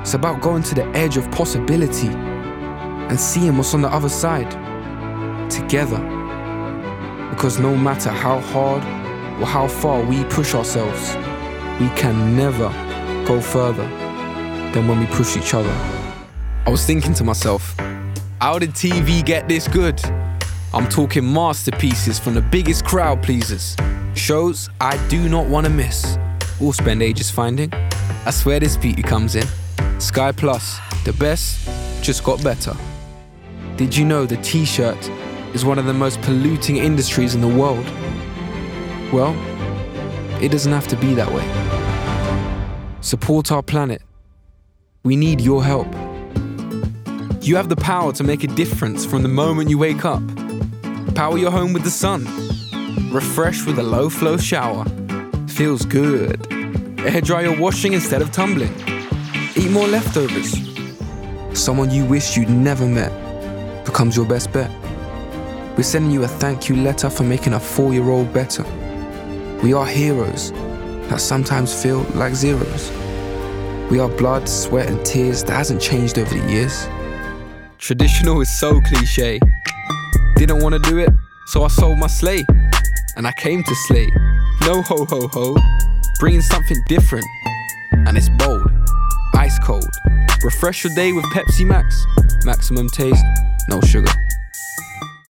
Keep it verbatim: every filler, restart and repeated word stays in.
It's about going to the edge of possibility and seeing what's on the other side, together. Because no matter how hard or how far we push ourselves, we can never go further than when we push each other. I was thinking to myself, how did T V get this good? I'm talking masterpieces from the biggest crowd pleasers. Shows I do not want to miss. We'll spend ages finding. That's where this beauty comes in. Sky Plus, the best, just got better. Did you know the t-shirt is one of the most polluting industries in the world? Well, it doesn't have to be that way. Support our planet. We need your help. You have the power to make a difference from the moment you wake up. Power your home with the sun. Refresh with a low-flow shower. Feels good. Air dry your washing instead of tumbling. Eat more leftovers. Someone you wish you'd never met becomes your best bet. We're sending you a thank you letter for making a four-year-old better. We are heroes that sometimes feel like zeros. We are blood, sweat and tears that hasn't changed over the years. Traditional is so cliche. Didn't want to do it, so I sold my sleigh. And I came to slay. No ho ho ho. Bringing something different. And it's bold. Ice cold. Refresh your day with Pepsi Max. Maximum taste, no sugar.